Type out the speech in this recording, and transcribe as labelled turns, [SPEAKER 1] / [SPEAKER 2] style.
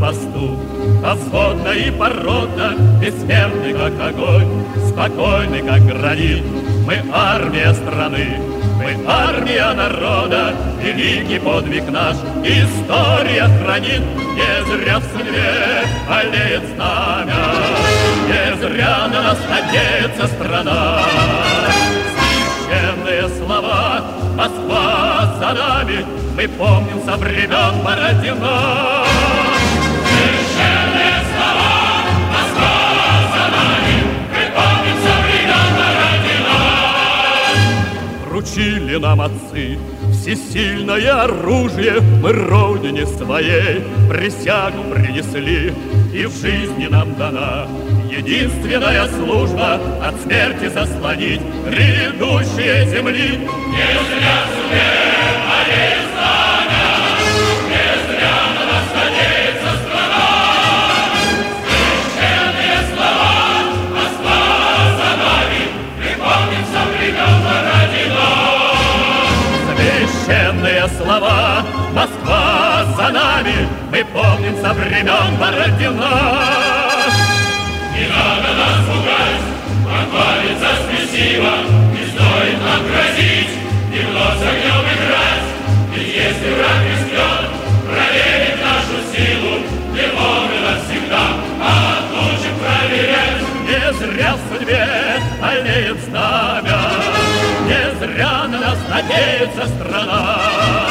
[SPEAKER 1] посту. Повзводно и породно, бессмертный, как огонь, спокойный, как гранит. Мы армия страны, мы армия народа, великий подвиг наш история хранит. Не зря в судьбе олеет знамя, не зря на нас надеется страна. Священные слова «Москва за нами» мы помним со времен Бородина. Священные слова «Москва за нами» мы помним со времен Бородина. Вручили нам отцы всесильное оружие, мы родине своей присягу принесли, и в жизни нам дана единственная служба — от смерти заслонить грядущие земли. Не зря в судьбе олеет знамя, не зря на нас надеется страна. Священные слова «Москва за нами» мы помним со времен Бородина. Священные слова «Москва за нами» мы помним со времен Бородина. Не надо нас пугать, похвалиться спесиво, не стоит нам грозить, и вновь с огнем играть. Ведь если враг рискнет проверить нашу силу, его мы навсегда отучим проверять. Не зря в судьбе олеет знамя, не зря на нас надеется страна.